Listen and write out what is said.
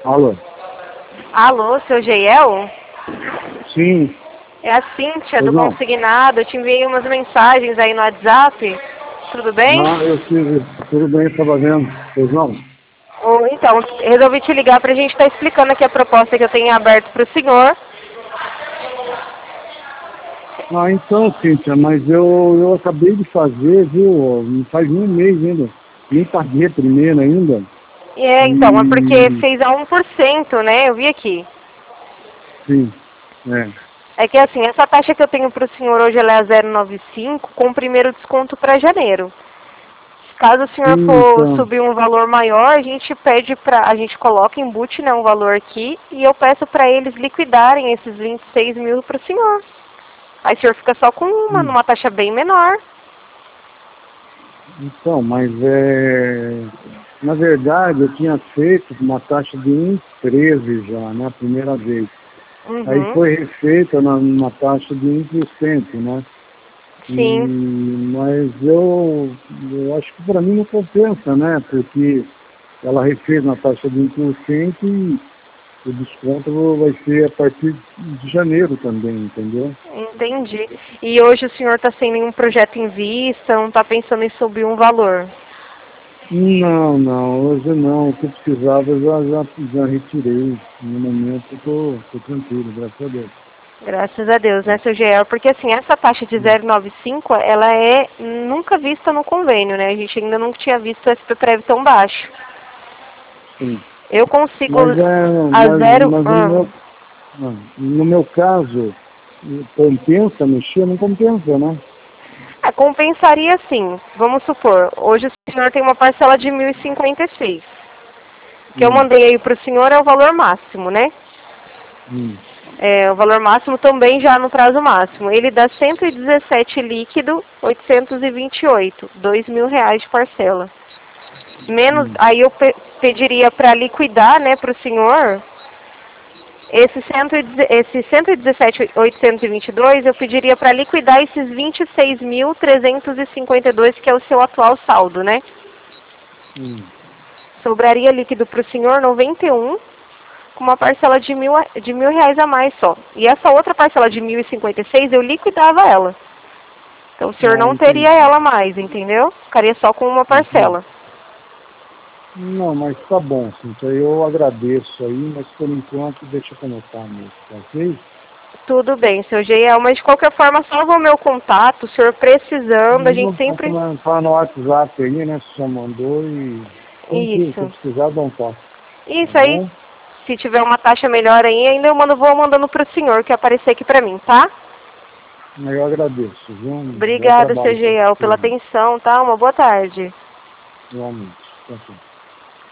Alô? Alô, seu Geiel? Sim. É a Cíntia Pois do não. Consignado. Eu te enviei umas mensagens aí no WhatsApp. Tudo bem? Não, eu tive. Tudo bem, estava vendo. Pois não? Então, resolvi te ligar pra gente estar explicando aqui a proposta que eu tenho aberto pro senhor. Ah, então, Cíntia, mas eu acabei de fazer, viu? Não faz nem um mês ainda. Nem paguei a primeira ainda. Então, é porque E. fez a 1%, né? Eu vi aqui. Sim. É. É que assim, essa taxa que eu tenho pro senhor hoje ela é a 0,95 com o primeiro desconto para janeiro. Caso o senhor Sim, for então. subir um valor maior, a gente a gente coloca, embute, né, um valor aqui e eu peço para eles liquidarem esses 26 mil para o senhor. Aí o senhor fica só com Hum. numa taxa bem menor. Então, mas é. Na verdade, eu tinha feito uma taxa de 1,13 já, né? A primeira vez. Aí Uhum. foi refeita numa taxa de 1%, né? Sim, Mas eu acho que para mim não compensa, né? Porque ela refez na taxa de 1% e o desconto vai ser a partir de janeiro também, entendeu? entendi. E hoje o senhor está sem nenhum projeto em vista, não está pensando em subir um valor. Não, não, hoje não. O que eu precisava eu já retirei. No momento eu tô tranquilo, graças a Deus. Graças a Deus, né, seu GL? Porque assim, essa taxa de Hum, 0,95, ela é nunca vista no convênio, né? A gente ainda nunca tinha visto o SP Prev tão baixo. sim. Eu consigo Mas, é, a mas, zero. mas no meu caso, compensa mexer? Não compensa, né? Compensaria sim. Vamos supor, hoje o senhor tem uma parcela de 1.056. Que eu Hum, mandei aí para o senhor é o valor máximo, né? hum, É, o valor máximo também já no prazo máximo. Ele dá 117 líquido, 828, R$ 2.000 de parcela. Menos, hum. aí eu pediria para liquidar, né, para o senhor, esse 117.822, eu pediria para liquidar esses 26.352, que é o seu atual saldo, né? Hum. Sobraria líquido para o senhor 91, com uma parcela de R$ 1.000 a mais só. E essa outra parcela de 1.056 eu liquidava ela. Então o senhor Ah, não teria entendi. ela mais, entendeu? Ficaria só com uma Entendi. parcela. Não, mas tá bom, Cíntia. Eu agradeço aí, mas por enquanto deixa como tá mesmo, tá ok? Tudo bem, seu Geiel, mas de qualquer forma, salva o meu contato, o senhor precisando, a gente sempre... Tá no WhatsApp aí, né? Você já mandou e sempre que eu Isso. precisar dá um toque, tá Isso aí, bom? se tiver uma taxa melhor aí, ainda vou mandando pro senhor que aparecer aqui pra mim, tá? Eu agradeço, viu? Um bom Obrigada, seu trabalho para Geiel, você, pela viu? atenção, tá? Uma boa tarde. Realmente. Tchau, tchau.